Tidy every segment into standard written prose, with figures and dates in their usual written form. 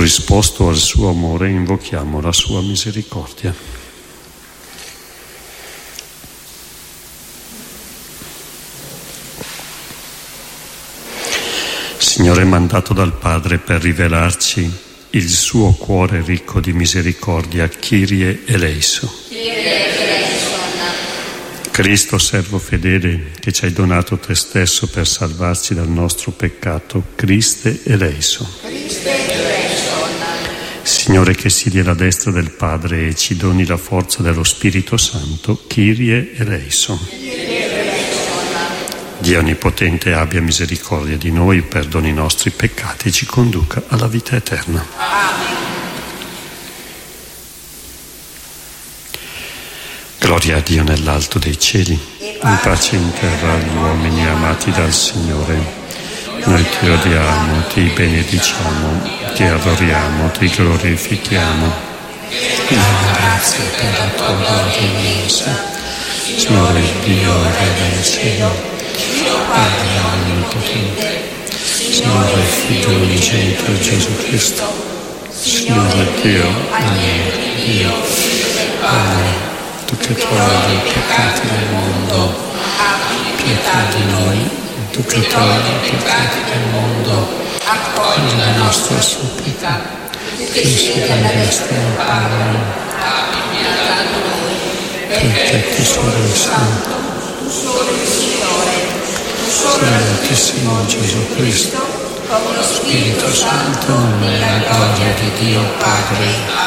Corrisposto al suo amore, invochiamo la sua misericordia. Signore, mandato dal Padre per rivelarci il suo cuore ricco di misericordia, Kyrie eleison. Cristo, servo fedele, che ci hai donato te stesso per salvarci dal nostro peccato, Christe eleison. Signore, che siedi alla destra del Padre e ci doni la forza dello Spirito Santo, Kyrie eleison. Dio Onnipotente abbia misericordia di noi, perdoni i nostri peccati e ci conduca alla vita eterna. Amen. Gloria a Dio nell'alto dei cieli, in pace in terra agli uomini amati dal Signore. Noi ti odiamo, ti benediciamo, ti adoriamo, ti glorifichiamo. Grazie per la tua gloria immensa. Signore Dio, Re del cielo, Padre Onnipotente, Signore Figlio unigenito Gesù Cristo, Signore Dio, Dio, Padre, tu che togli i peccati del mondo, abbi pietà di noi. Tu che togli i peccati del mondo, accogli la nostra supplica. Cristo della destra del Padre, abbi pietà di noi, perché tu sei il Santo, tu solo il Signore, tu solo l'Altissimo Gesù Cristo, con lo Spirito Santo, nella gloria di Dio Padre.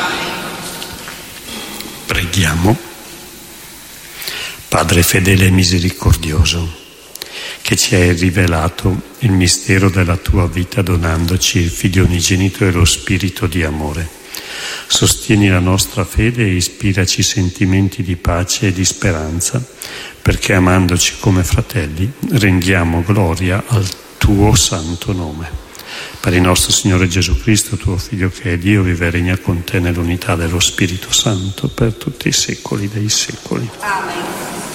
Preghiamo. Padre fedele e misericordioso, che ci hai rivelato il mistero della tua vita donandoci il Figlio unigenito e lo Spirito di amore. Sostieni la nostra fede e ispiraci sentimenti di pace e di speranza, perché amandoci come fratelli rendiamo gloria al tuo santo nome. Per il nostro Signore Gesù Cristo, tuo Figlio che è Dio, vive e regna con te nell'unità dello Spirito Santo per tutti i secoli dei secoli. Amen.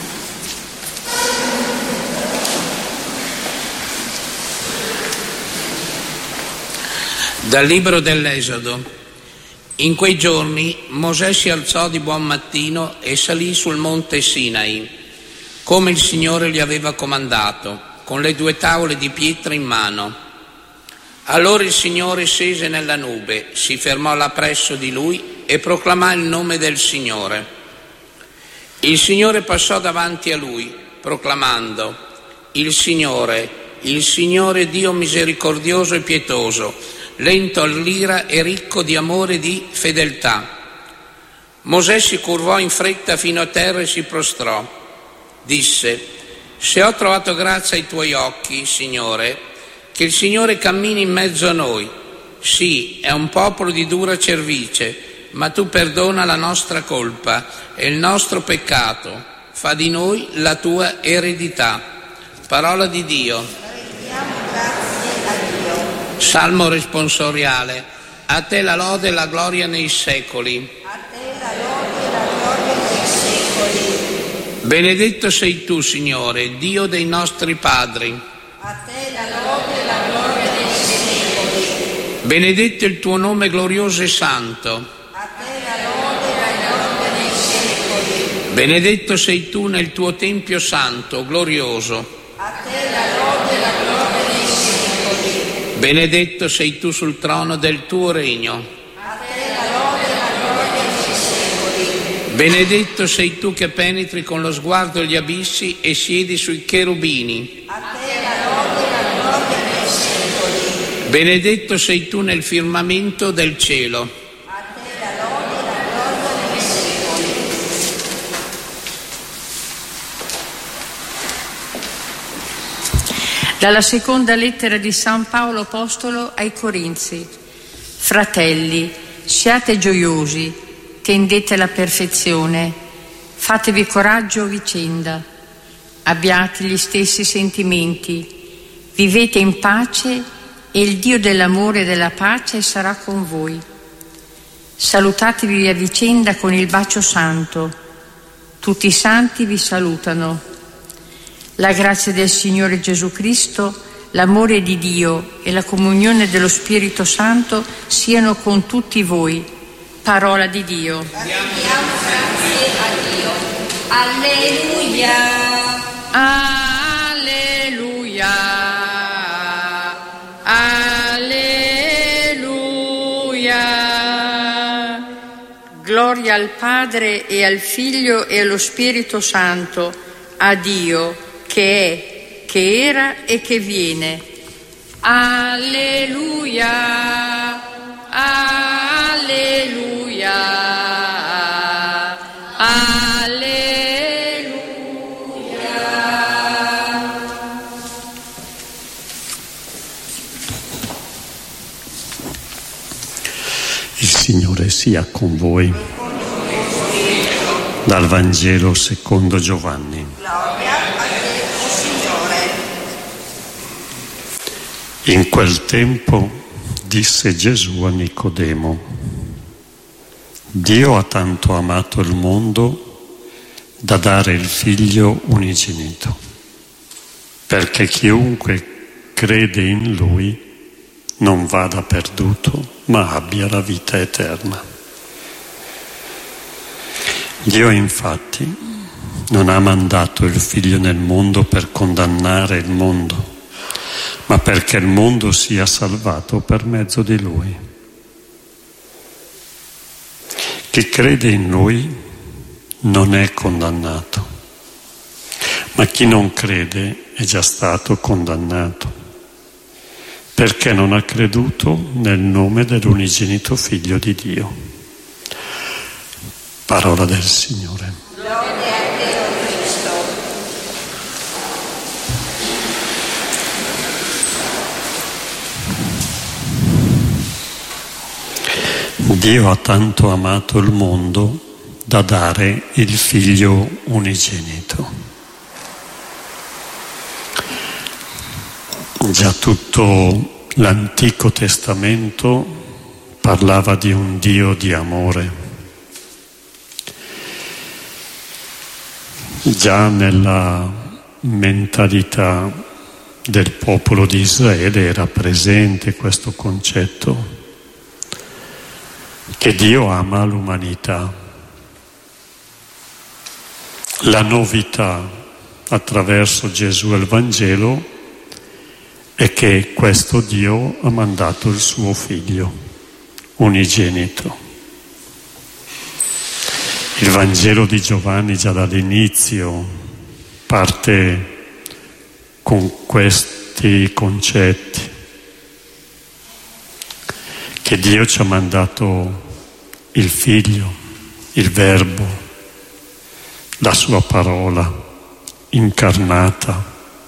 Dal libro dell'Esodo. In quei giorni Mosè si alzò di buon mattino e salì sul monte Sinai, come il Signore gli aveva comandato, con le 2 tavole di pietra in mano. Allora il Signore scese nella nube, si fermò là presso di lui e proclamò il nome del Signore. Il Signore passò davanti a lui, proclamando: il Signore Dio misericordioso e pietoso, lento all'ira e ricco di amore e di fedeltà. Mosè si curvò in fretta fino a terra e si prostrò. Disse: se ho trovato grazia ai tuoi occhi, Signore, che il Signore cammini in mezzo a noi. Sì, è un popolo di dura cervice, ma tu perdona la nostra colpa e il nostro peccato. Fa di noi la tua eredità. Parola di Dio. Salmo responsoriale. A te la lode e la gloria nei secoli. A te la lode e la gloria nei secoli. Benedetto sei tu, Signore, Dio dei nostri padri. A te la lode e la gloria nei secoli. Benedetto il tuo nome glorioso e santo. A te la lode e la gloria nei secoli. Benedetto sei tu nel tuo tempio santo, glorioso. A te la lode e la gloria nei secoli. Benedetto sei tu sul trono del tuo regno. A te la lode e la gloria nei secoli. Benedetto sei tu che penetri con lo sguardo gli abissi e siedi sui cherubini. A te la lode e la gloria nei secoli. Benedetto sei tu nel firmamento del cielo. A te la lode e la gloria nei secoli. Dalla seconda lettera di San Paolo Apostolo ai Corinzi. Fratelli, siate gioiosi, tendete alla perfezione, fatevi coraggio a vicenda, abbiate gli stessi sentimenti, vivete in pace e il Dio dell'amore e della pace sarà con voi. Salutatevi a vicenda con il bacio santo. Tutti i santi vi salutano. La grazia del Signore Gesù Cristo l'amore di Dio e la comunione dello Spirito Santo siano con tutti voi. Parola di Dio. Diamo grazie a Dio. Alleluia. Alleluia. Alleluia. Gloria al Padre e al Figlio e allo Spirito Santo, a Dio che è, che era e che viene. Alleluia. Alleluia. Alleluia. Il Signore sia con voi. Dal Vangelo secondo Giovanni. In quel tempo disse Gesù a Nicodemo: Dio ha tanto amato il mondo da dare il Figlio unigenito, perché chiunque crede in Lui non vada perduto, ma abbia la vita eterna. Dio infatti non ha mandato il Figlio nel mondo per condannare il mondo, ma perché il mondo sia salvato per mezzo di Lui. Chi crede in Lui non è condannato, ma chi non crede è già stato condannato, perché non ha creduto nel nome dell'unigenito Figlio di Dio. Parola del Signore. Lode a te, o Cristo. Dio ha tanto amato il mondo da dare il Figlio unigenito. Già tutto l'Antico Testamento parlava di un Dio di amore. Già nella mentalità del popolo di Israele era presente questo concetto, che Dio ama l'umanità. La novità attraverso Gesù e il Vangelo è che questo Dio ha mandato il suo Figlio unigenito. Il Vangelo di Giovanni già dall'inizio parte con questi concetti, che Dio ci ha mandato il Figlio, il Verbo, la sua parola incarnata,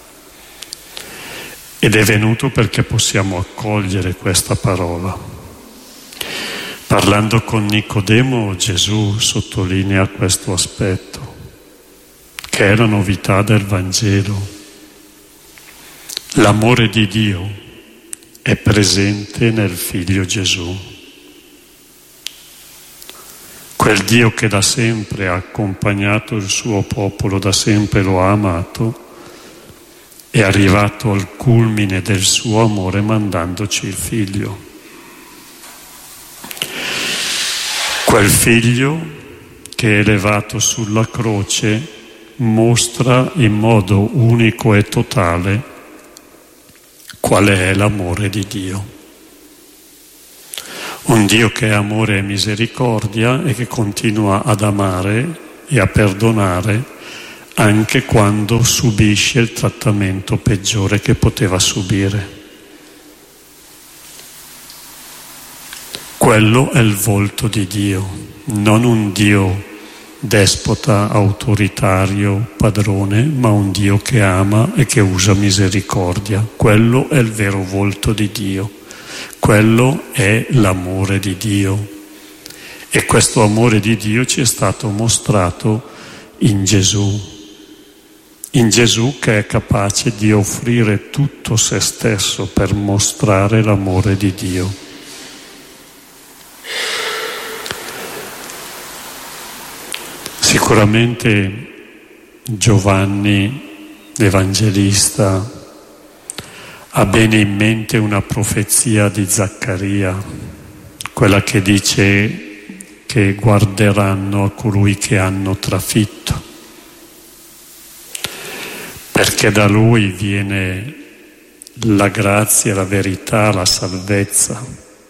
ed è venuto perché possiamo accogliere questa parola. Parlando con Nicodemo, Gesù sottolinea questo aspetto, che è la novità del Vangelo. L'amore di Dio è presente nel Figlio Gesù. Quel Dio che da sempre ha accompagnato il suo popolo, da sempre lo ha amato, è arrivato al culmine del suo amore mandandoci il Figlio. Quel Figlio che è elevato sulla croce mostra in modo unico e totale qual è l'amore di Dio. Un Dio che è amore e misericordia e che continua ad amare e a perdonare anche quando subisce il trattamento peggiore che poteva subire. Quello è il volto di Dio, non un Dio despota, autoritario, padrone, ma un Dio che ama e che usa misericordia. Quello è il vero volto di Dio, quello è l'amore di Dio. E questo amore di Dio ci è stato mostrato in Gesù che è capace di offrire tutto se stesso per mostrare l'amore di Dio. Sicuramente Giovanni, l'Evangelista, ha bene in mente una profezia di Zaccaria, quella che dice che guarderanno a colui che hanno trafitto, perché da lui viene la grazia, la verità, la salvezza,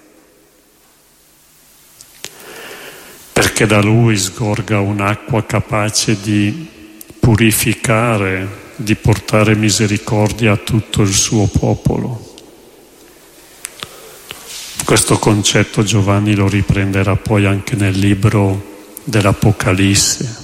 perché da lui sgorga un'acqua capace di purificare, di portare misericordia a tutto il suo popolo. Questo concetto Giovanni lo riprenderà poi anche nel libro dell'Apocalisse.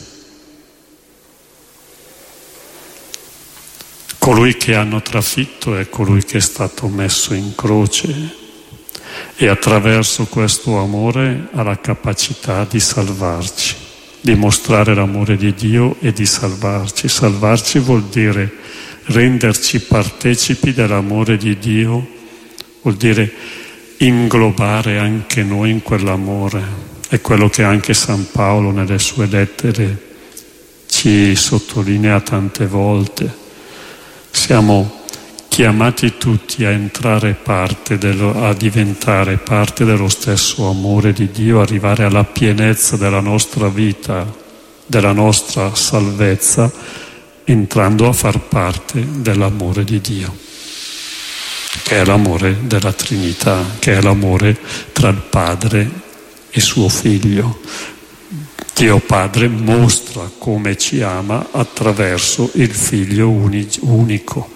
Colui che hanno trafitto è colui che è stato messo in croce e attraverso questo amore ha la capacità di salvarci, di mostrare l'amore di Dio e di salvarci. Salvarci vuol dire renderci partecipi dell'amore di Dio, vuol dire inglobare anche noi in quell'amore. È quello che anche San Paolo nelle sue lettere ci sottolinea tante volte. Siamo chiamati tutti a entrare a diventare parte dello stesso amore di Dio, arrivare alla pienezza della nostra vita, della nostra salvezza, entrando a far parte dell'amore di Dio, che è l'amore della Trinità, che è l'amore tra il Padre e suo Figlio. Dio Padre mostra come ci ama attraverso il Figlio unico.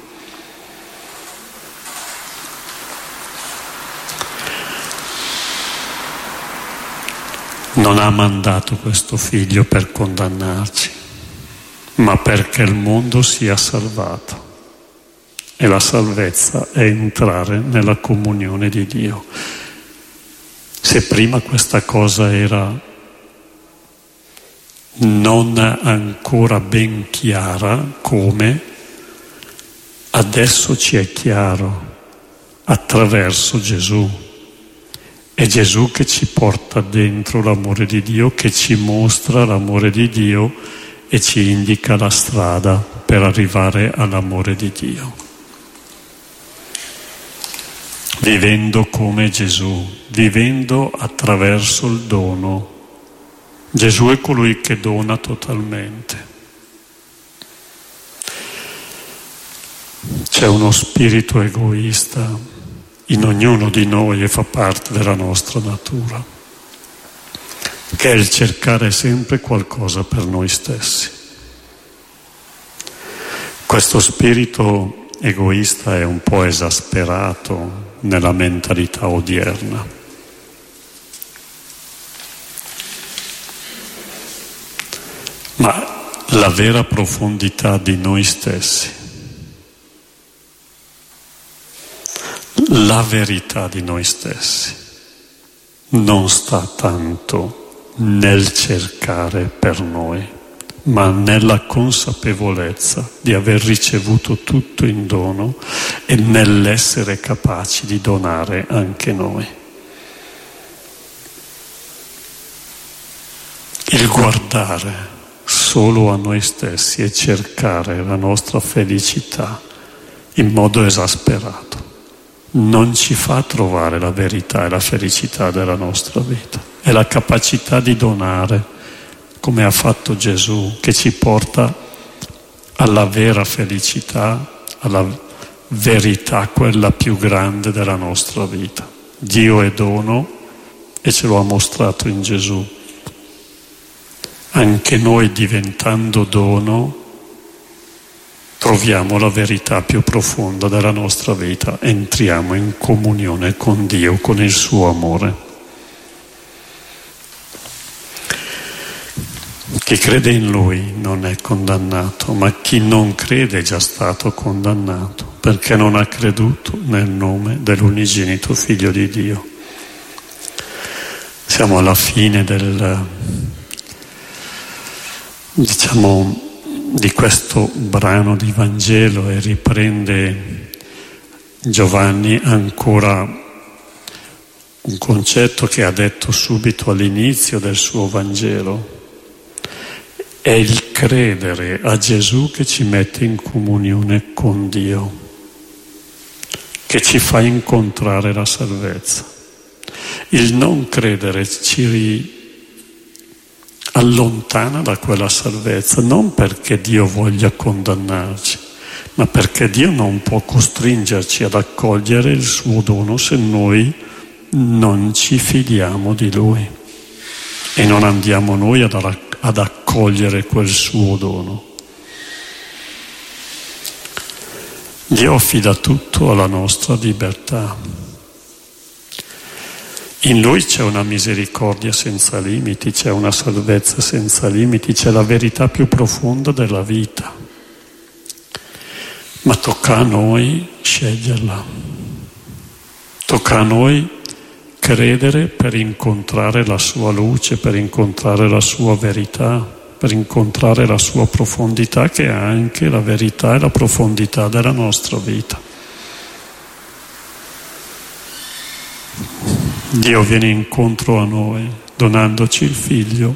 Non ha mandato questo Figlio per condannarci, ma perché il mondo sia salvato. E la salvezza è entrare nella comunione di Dio. Se prima questa cosa era non ancora ben chiara, come adesso ci è chiaro attraverso Gesù. È Gesù che ci porta dentro l'amore di Dio, che ci mostra l'amore di Dio e ci indica la strada per arrivare all'amore di Dio. Vivendo come Gesù, vivendo attraverso il dono. Gesù è colui che dona totalmente. C'è uno spirito egoista in ognuno di noi e fa parte della nostra natura, che è il cercare sempre qualcosa per noi stessi. Questo spirito egoista è un po' esasperato nella mentalità odierna. Ma la vera profondità di noi stessi, la verità di noi stessi, non sta tanto nel cercare per noi, ma nella consapevolezza di aver ricevuto tutto in dono e nell'essere capaci di donare anche noi. Il guardare solo a noi stessi e cercare la nostra felicità in modo esasperato non ci fa trovare la verità e la felicità della nostra vita. È la capacità di donare, come ha fatto Gesù, che ci porta alla vera felicità, alla verità, quella più grande della nostra vita. Dio è dono e ce lo ha mostrato in Gesù. Anche noi, diventando dono, troviamo la verità più profonda della nostra vita, entriamo in comunione con Dio, con il suo amore. Chi crede in Lui non è condannato, ma chi non crede è già stato condannato, perché non ha creduto nel nome dell'unigenito Figlio di Dio. Siamo alla fine di questo brano di Vangelo e riprende Giovanni ancora un concetto che ha detto subito all'inizio del suo Vangelo. È il credere a Gesù che ci mette in comunione con Dio. che ci fa incontrare la salvezza. Il non credere ci allontana da quella salvezza, non perché Dio voglia condannarci, ma perché Dio non può costringerci ad accogliere il suo dono se noi non ci fidiamo di Lui e non andiamo noi ad accogliere quel suo dono. Dio affida tutto alla nostra libertà. In Lui c'è una misericordia senza limiti, c'è una salvezza senza limiti, c'è la verità più profonda della vita. Ma tocca a noi sceglierla. Tocca a noi credere per incontrare la sua luce, per incontrare la sua verità, per incontrare la sua profondità, che è anche la verità e la profondità della nostra vita. Dio viene incontro a noi donandoci il Figlio.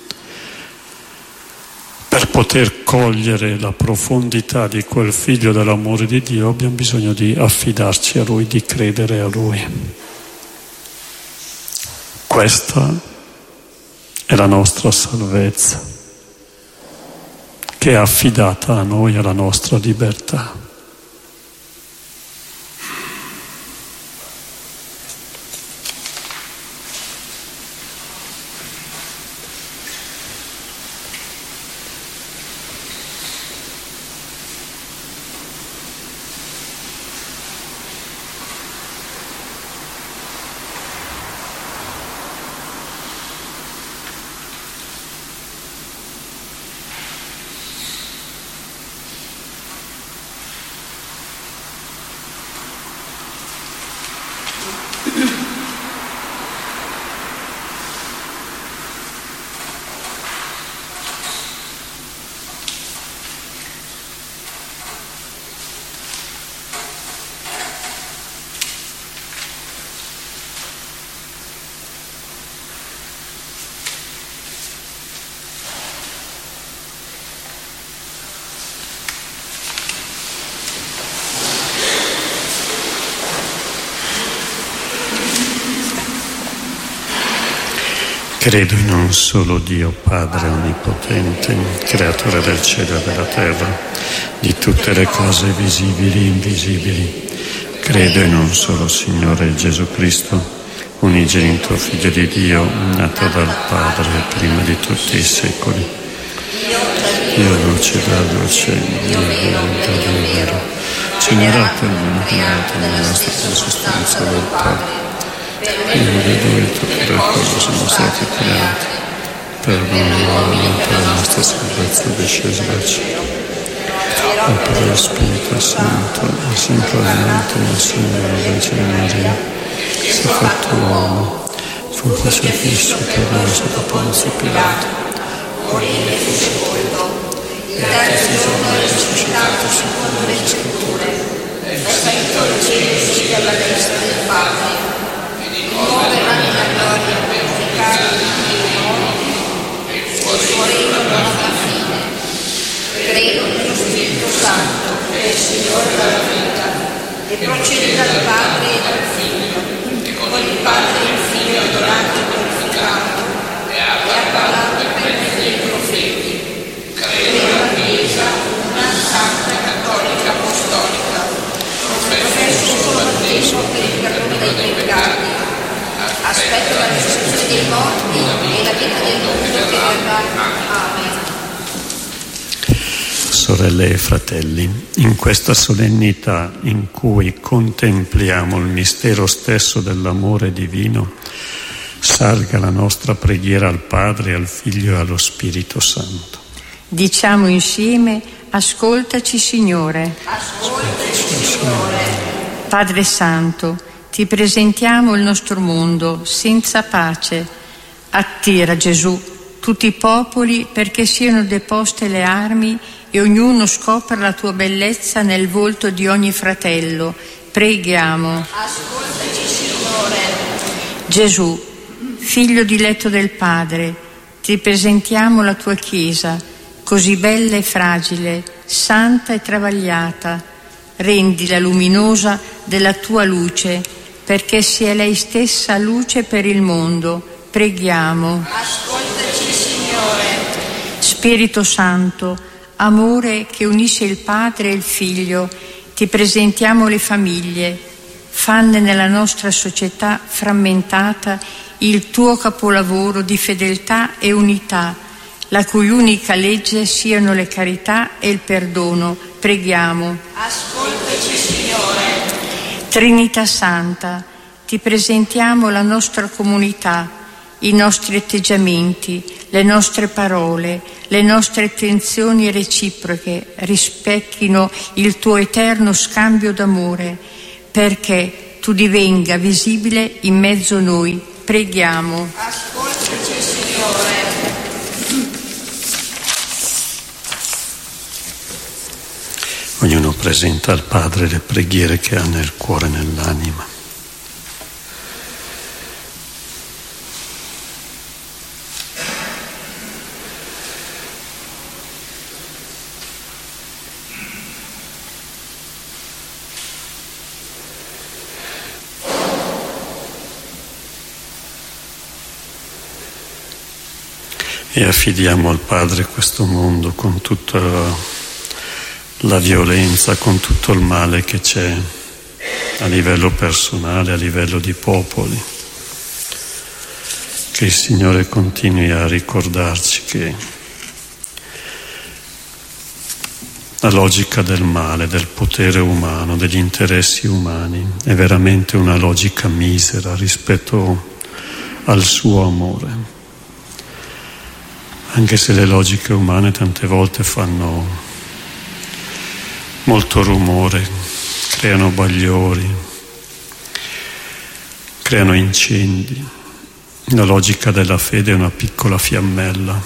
Per poter cogliere la profondità di quel Figlio dell'amore di Dio abbiamo bisogno di affidarci a Lui, di credere a Lui. Questa è la nostra salvezza, che è affidata a noi, alla nostra libertà. Credo in un solo Dio, Padre Onnipotente, Creatore del cielo e della terra, di tutte le cose visibili e invisibili. Credo in un solo Signore Gesù Cristo, unigenito Figlio di Dio, nato dal Padre prima di tutti i secoli. Dio luce dal luce, Dio verità del vero, generato nella nostra consistenza del Padre. Io vedo che tutte le cose sono state create per la nostra salvezza discesa dal cielo. E per lo Spirito Santo, e semplicemente nel Signore Vergine Maria, si è fatto uomo, fu crocifisso per noi sotto Ponzio Pilato, morì e fu sepolto, il terzo giorno è risuscitato secondo le Scritture, è salito al cielo e siede alla destra del Padre. Verrà nella gloria per giudicare i vivi e i morti, e il suo regno non avrà fine. Credo nello Spirito Santo, che è il Signore della vita, e procede dal Padre e dal Figlio, e con il Padre e il Figlio adorato e glorificato, e ha parlato per mezzo dei profeti. Credo nella Chiesa, una santa e cattolica apostolica, professo solo battesimo per il perdono dei peccati. Aspetto la risurrezione dei morti e la vita del mondo che verrà. Amen. Sorelle e fratelli, in questa solennità in cui contempliamo il mistero stesso dell'amore divino, salga la nostra preghiera al Padre, al Figlio e allo Spirito Santo. Diciamo insieme: ascoltaci, Signore. Ascoltaci, Signore. Padre Santo, ti presentiamo il nostro mondo senza pace. Attira, Gesù, tutti i popoli perché siano deposte le armi e ognuno scopra la tua bellezza nel volto di ogni fratello. Preghiamo. Ascoltaci, Signore. Gesù, Figlio diletto del Padre, ti presentiamo la tua Chiesa, così bella e fragile, santa e travagliata. rendila luminosa della tua luce, perché sia lei stessa luce per il mondo. Preghiamo. Ascoltaci, Signore. Spirito Santo, amore che unisce il Padre e il Figlio, ti presentiamo le famiglie. Fanne nella nostra società frammentata il tuo capolavoro di fedeltà e unità, la cui unica legge siano le carità e il perdono. Preghiamo. Ascoltaci, Signore. Trinità Santa, ti presentiamo la nostra comunità, i nostri atteggiamenti, le nostre parole, le nostre attenzioni reciproche rispecchino il tuo eterno scambio d'amore, perché tu divenga visibile in mezzo a noi. Preghiamo. Ascoltaci, Signore. Ognuno presenta al Padre le preghiere che ha nel cuore e nell'anima. E affidiamo al Padre questo mondo con tutta la violenza, con tutto il male che c'è a livello personale, a livello di popoli. Che il Signore continui a ricordarci che la logica del male, del potere umano, degli interessi umani è veramente una logica misera rispetto al suo amore. Anche se le logiche umane tante volte fanno molto rumore, creano bagliori, creano incendi. La logica della fede è una piccola fiammella.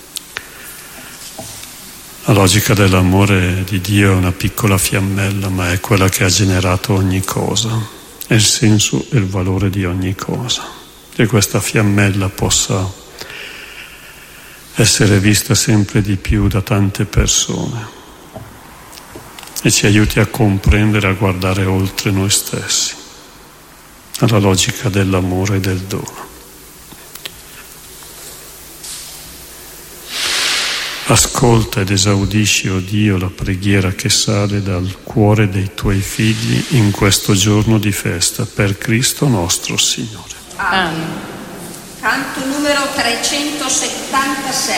La logica dell'amore di Dio è una piccola fiammella, ma è quella che ha generato ogni cosa, è il senso e il valore di ogni cosa. Che questa fiammella possa essere vista sempre di più da tante persone e ci aiuti a comprendere, a guardare oltre noi stessi, alla logica dell'amore e del dono. Ascolta ed esaudisci, o Dio, la preghiera che sale dal cuore dei tuoi figli in questo giorno di festa, per Cristo nostro Signore. Amen. Canto numero 376.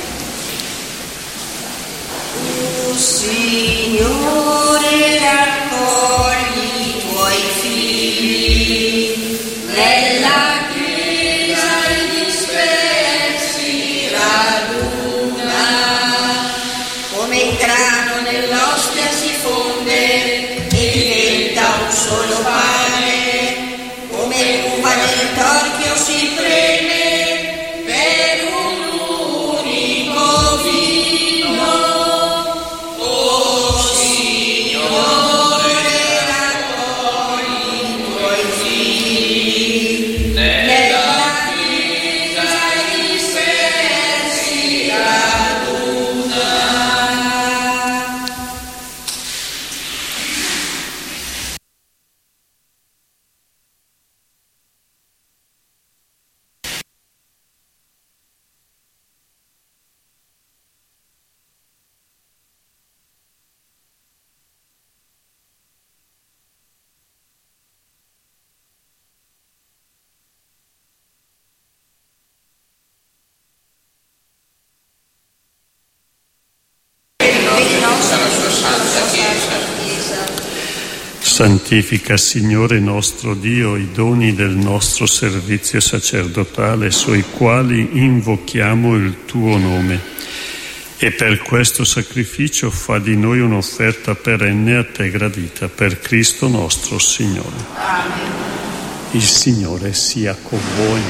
Tu, Signore, raccogli i tuoi figli nella chiesa i dispersi raduna, come il grano nell'ostia si fonde e diventa un solo pane, come l'uva nel torchio si preme per un unico vino. O Signore, raccogli i tuoi figli nella chiesa dispersi raduna. Santifica, Signore nostro Dio, i doni del nostro servizio sacerdotale, sui quali invochiamo il tuo nome, e per questo sacrificio fa di noi un'offerta perenne a te gradita, per Cristo nostro Signore. Amen. Il Signore sia con voi.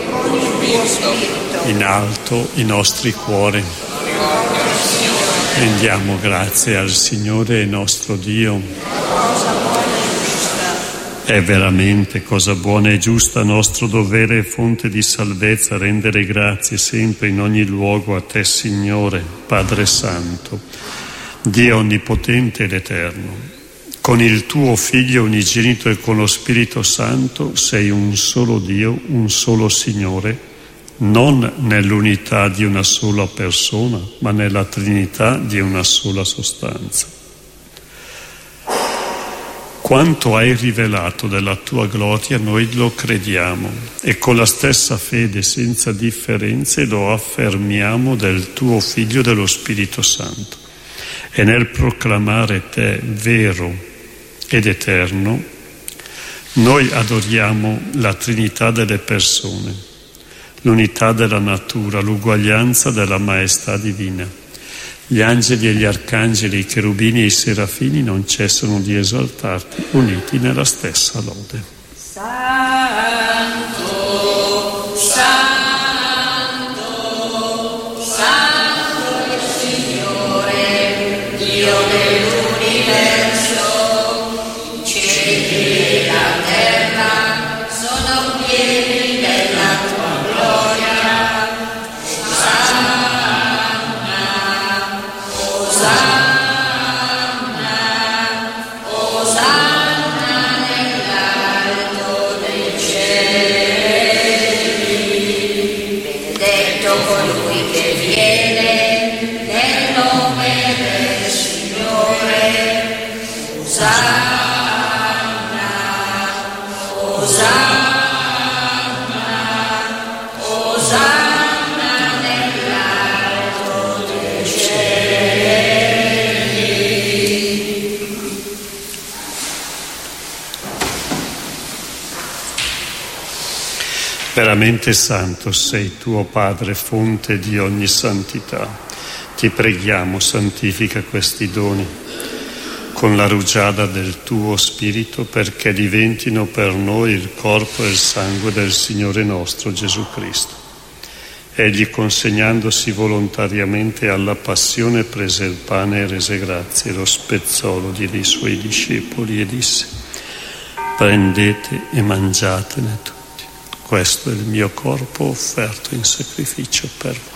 In alto i nostri cuori. Rendiamo grazie al Signore nostro Dio. È veramente cosa buona e giusta, nostro dovere e fonte di salvezza, rendere grazie sempre in ogni luogo a te, Signore, Padre Santo, Dio onnipotente ed eterno, con il tuo Figlio unigenito e con lo Spirito Santo sei un solo Dio, un solo Signore, non nell'unità di una sola persona, ma nella Trinità di una sola sostanza. Quanto hai rivelato della tua gloria noi lo crediamo e con la stessa fede senza differenze lo affermiamo del tuo Figlio e dello Spirito Santo. E nel proclamare te vero ed eterno, noi adoriamo la Trinità delle persone, l'unità della natura, l'uguaglianza della maestà divina. Gli angeli e gli arcangeli, i cherubini e i serafini non cessano di esaltarti, uniti nella stessa lode. Santo, Santo, Santo il Signore, Dio dell'universo, i cieli e la terra sono pieni della tua gloria. Colui che viene nel nome del Signore, Osanna, Osanna, Osanna nell'alto dei cieli. Veramente santo sei tuo Padre, fonte di ogni santità. Ti preghiamo, santifica questi doni con la rugiada del tuo Spirito, perché diventino per noi il corpo e il sangue del Signore nostro Gesù Cristo. Egli, consegnandosi volontariamente alla passione, prese il pane e rese grazie, lo spezzò, lo diede ai suoi discepoli e disse: prendete e mangiatene tutti. Questo è il mio corpo offerto in sacrificio per voi.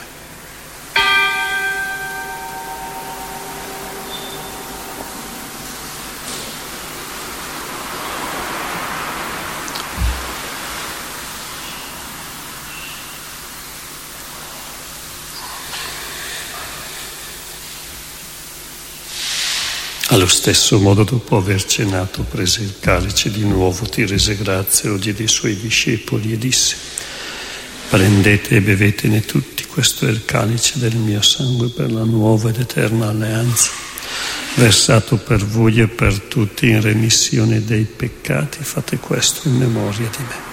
Allo stesso modo, dopo aver cenato, prese il calice di nuovo, ti rese grazie, lo diede ai suoi discepoli e disse: prendete e bevetene tutti, questo è il calice del mio sangue per la nuova ed eterna alleanza, versato per voi e per tutti in remissione dei peccati. Fate questo in memoria di me.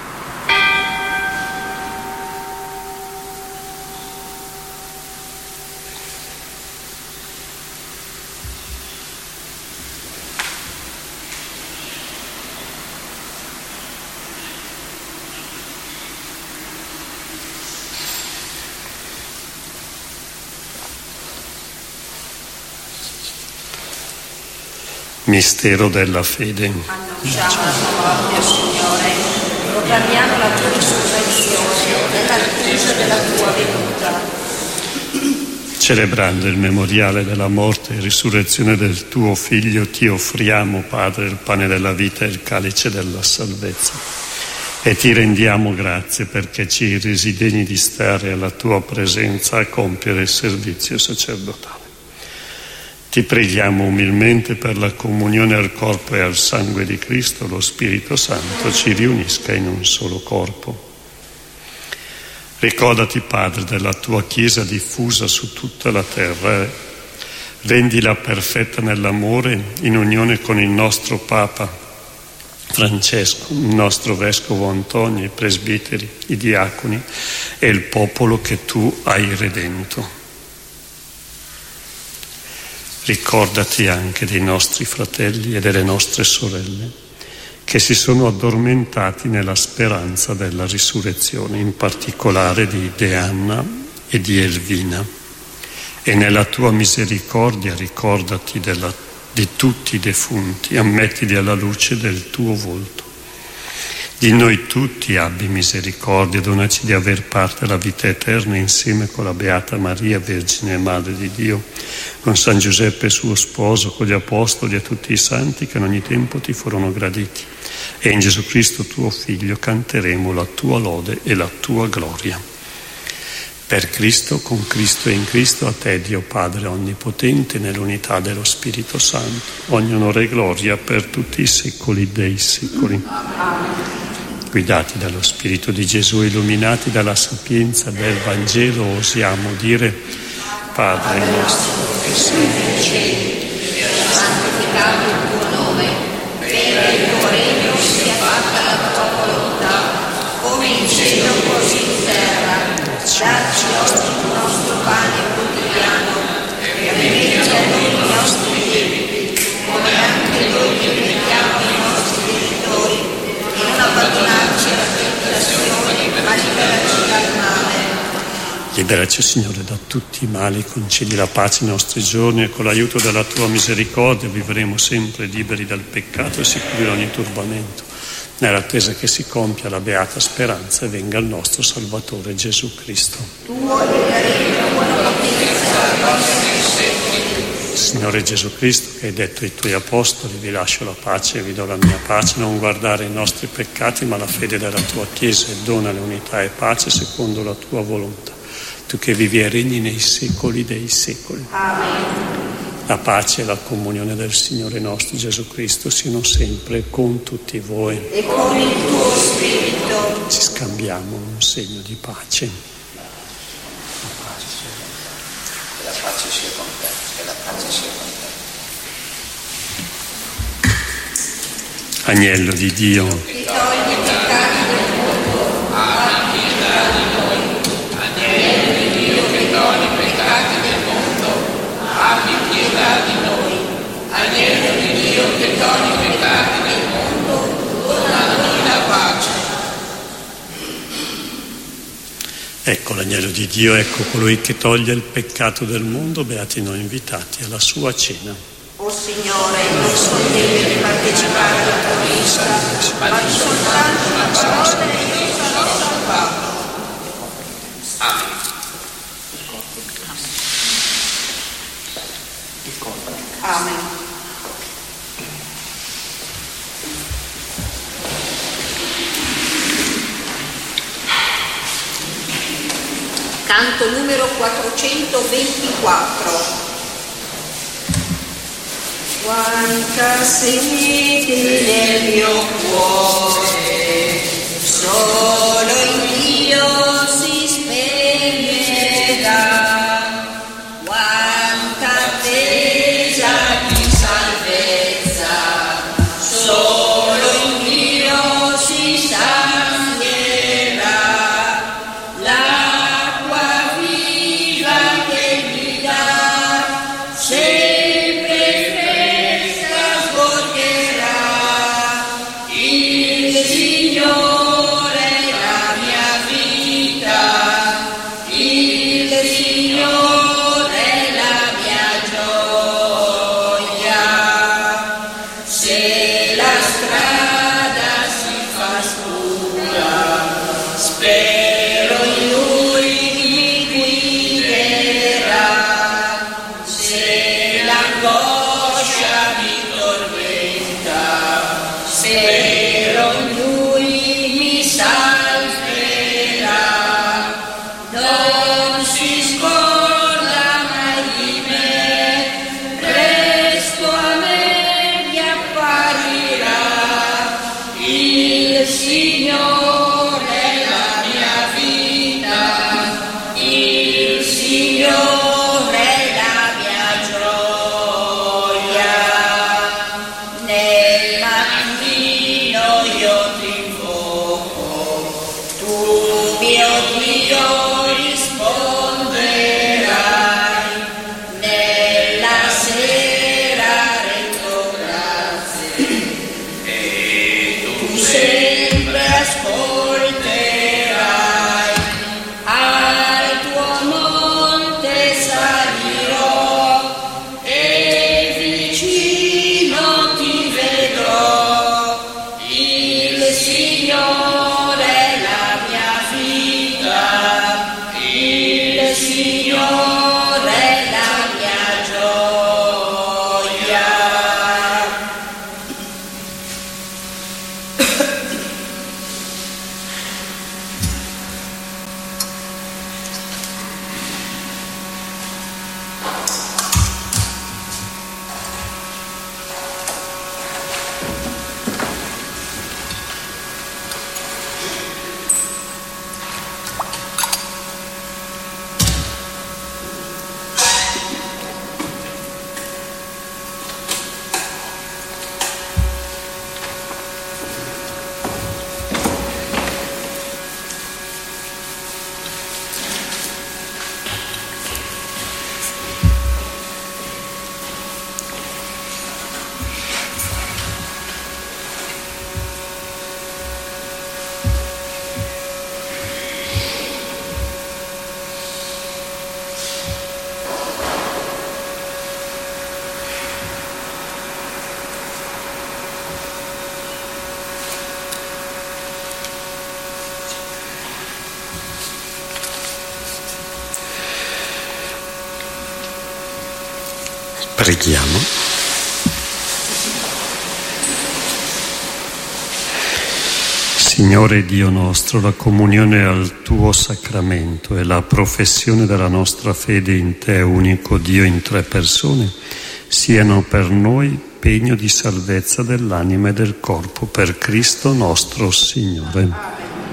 Mistero della fede. Annunciamo la tua morte, Signore, proclamiamo la tua risurrezione nell'attesa della tua venuta. Celebrando il memoriale della morte e risurrezione del tuo Figlio, ti offriamo, Padre, il pane della vita e il calice della salvezza. E ti rendiamo grazie perché ci resi degni di stare alla tua presenza a compiere il servizio sacerdotale. Ti preghiamo umilmente per la comunione al corpo e al sangue di Cristo, lo Spirito Santo ci riunisca in un solo corpo. Ricordati, Padre, della tua Chiesa diffusa su tutta la terra, rendila perfetta nell'amore in unione con il nostro Papa Francesco, il nostro Vescovo Antonio, i presbiteri, i diaconi e il popolo che tu hai redento. Ricordati anche dei nostri fratelli e delle nostre sorelle che si sono addormentati nella speranza della risurrezione, in particolare di Deanna e di Elvina. E nella tua misericordia ricordati di tutti i defunti, ammettili alla luce del tuo volto. Di noi tutti abbi misericordia, donaci di aver parte alla vita eterna insieme con la Beata Maria, Vergine e Madre di Dio, con San Giuseppe suo sposo, con gli Apostoli e tutti i santi che in ogni tempo ti furono graditi. E in Gesù Cristo tuo Figlio canteremo la tua lode e la tua gloria. Per Cristo, con Cristo e in Cristo, a te Dio Padre Onnipotente, nell'unità dello Spirito Santo, ogni onore e gloria per tutti i secoli dei secoli. Guidati dallo Spirito di Gesù, illuminati dalla sapienza del Vangelo, osiamo dire: Padre nostro che sei nei cieli, sia santificato il tuo nome, venga il tuo regno, sia fatta la tua volontà, come in cielo così in terra. Dacci oggi il nostro pane quotidiano e rimetti a noi i nostri debiti, come anche noi rimettiamo i nostri debitori, e non abbandonarci alla tentazione, ma liberaci dal male. Liberaci, Signore, da tutti i mali, concedi la pace ai nostri giorni e con l'aiuto della tua misericordia vivremo sempre liberi dal peccato e sicuri da ogni turbamento, nell'attesa che si compia la beata speranza e venga il nostro Salvatore Gesù Cristo. Signore Gesù Cristo, che hai detto ai tuoi apostoli: vi lascio la pace e vi do la mia pace, non guardare i nostri peccati ma la fede della tua Chiesa, e dona l'unità e pace secondo la tua volontà, tu che vivi e regni nei secoli dei secoli. Amen. La pace e la comunione del Signore nostro Gesù Cristo siano sempre con tutti voi. E con il tuo Spirito. Ci scambiamo un segno di pace. Che la pace sia con te, che la pace sia con te. Agnello di Dio, Che togli i peccati del mondo, abbi pietà di noi. Agnello di Dio che toglie i peccati del mondo, abbi pietà di noi. Agnello di Dio che toglie i peccati del mondo, dona a noi la pace. ecco l'agnello di Dio, ecco colui che toglie il peccato del mondo, beati noi invitati alla sua cena. O Signore, non sono degno di partecipare alla tua messa, ma di soltanto una parola e io sarò salvato. Amen. Amen. Canto numero 424. Quanta sete nel mio cuore, solo in Dio si spegnerà. Quanta attesa di salvezza, solo in Dio si sancierà. L'acqua viva che mi dà, sempre fresca sgorgerà. Il Signore è la mia vita, il Signore è la mia gioia. Se la strada si fa scura, spero in Lui mi guiderà. Se l'angoscia mi tormenta, spero in Lui mi salverà. Non si scorda mai di me, presto a me mi apparirà. Il Signore è la mia vita, il Signore è la mia gioia. Nel mattino io ti invoco, tu mio Dio risponderai. Nella sera rendo grazie e tu sempre ascolterai. Al tuo monte salirò e vicino ti vedrò. Il Signore Preghiamo. Signore Dio nostro, la comunione al tuo sacramento e la professione della nostra fede in te, unico Dio in tre persone, siano per noi pegno di salvezza dell'anima e del corpo, per Cristo nostro Signore.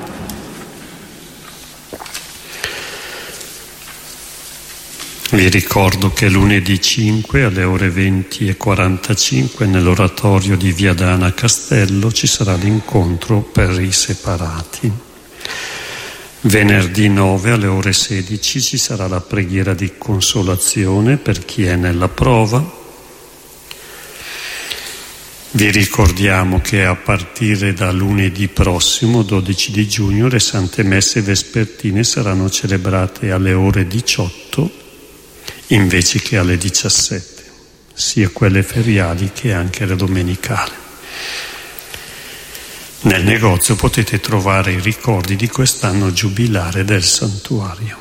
Vi ricordo che lunedì 5 alle ore 20:45 nell'oratorio di Via Dana Castello ci sarà l'incontro per i separati. Venerdì 9 alle ore 16 ci sarà la preghiera di consolazione per chi è nella prova. Vi ricordiamo che a partire da lunedì prossimo, 12 di giugno, le Sante Messe Vespertine saranno celebrate alle ore 18 invece che alle 17, sia quelle feriali che anche le domenicali. Nel negozio potete trovare i ricordi di quest'anno giubilare del santuario.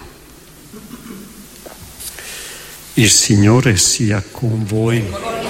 Il Signore sia con voi.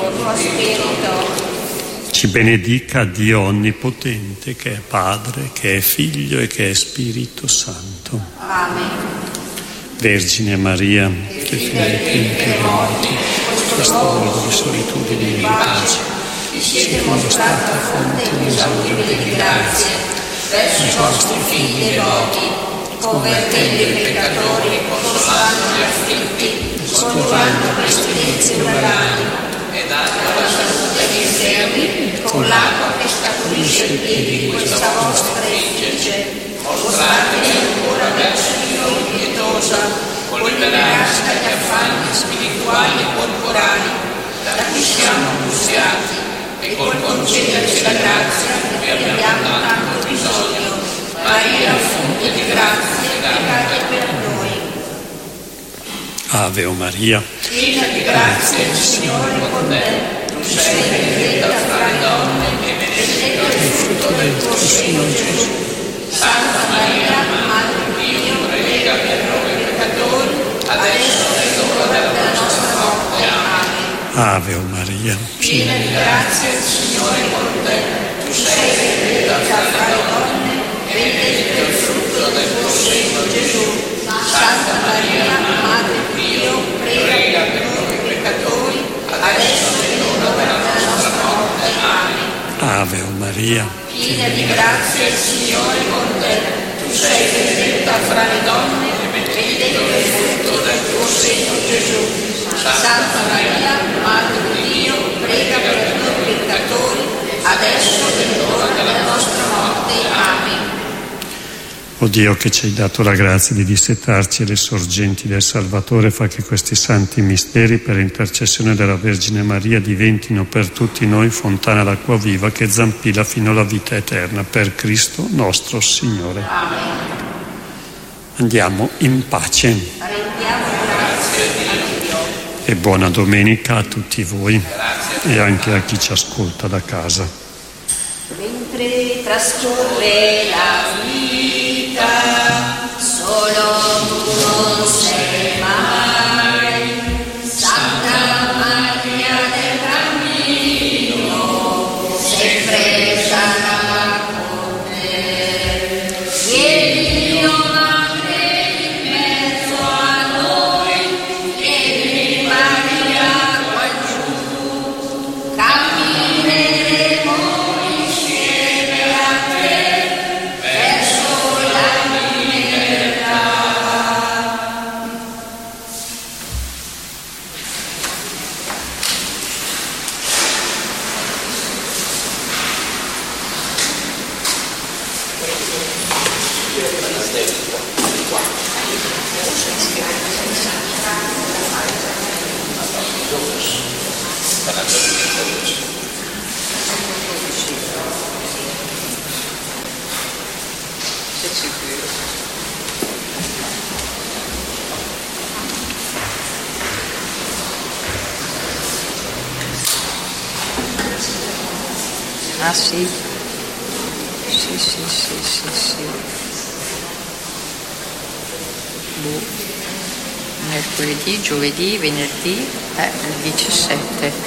Ci benedica Dio Onnipotente, che è Padre, che è Figlio e che è Spirito Santo. Amen. Vergine Maria, che figlia dei morti, questa ora di solitudine e di pace, Vi siete mostrata fonte inesauribile di grazie verso i vostri figli devoti, convertendo i peccatori, consolando gli afflitti, scongiurando pestilenze uragani, e dando la salute agli infermi, con l'acqua che scaturisce ai piedi di questa vostra edifice. Mostratevi ancora verso Dio impietosa, con liberarsi dagli affanni spirituali e corporali, da cui siamo angustiati, e col concederci la grazia che abbiamo tanto bisogno. Maria, fonte di grazia, pregate per noi. Ave o Maria, Piena di grazia, il Signore è con te. Tu sei benedetta fra le donne e benedetto è il frutto del tuo seno, Gesù. Santa Maria, Madre di Dio, prega per noi peccatori, adesso è l'ora della nostra morte. Amen. Ave o Maria, Piena di grazia, il Signore è con te. Tu sei benedetta fra le donne e benedetto è il frutto del tuo seno, Gesù. Santa Maria, Madre di Dio, prega per noi peccatori, adesso è l'ora della nostra morte. Amen. Ave o Maria, Piena di grazia, il Signore è con te. Tu sei benedetta fra le donne e benedetto è il frutto del tuo seno, Gesù. Santa Maria, Madre di Dio, prega per noi peccatori, adesso è l'ora della nostra morte. Amen. o Dio che ci hai dato la grazia di dissetarci le sorgenti del Salvatore, fa che questi santi misteri, per intercessione della Vergine Maria, diventino per tutti noi fontana d'acqua viva che zampilla fino alla vita eterna, per Cristo nostro Signore. Amen. Andiamo in pace. Rendiamo grazie a Dio. E buona domenica a tutti voi e anche a chi ci ascolta da casa. Mentre trascorre la vita, solo tu non sei mai, Santa Maria del Cammino, sempre sarà con te. Vieni, Dio Madre, in mezzo a noi, vieni Maria quaggiù, cammineremo insieme a te verso la libertà. Ah sì, sì. Mercoledì, giovedì, venerdì. Il 17.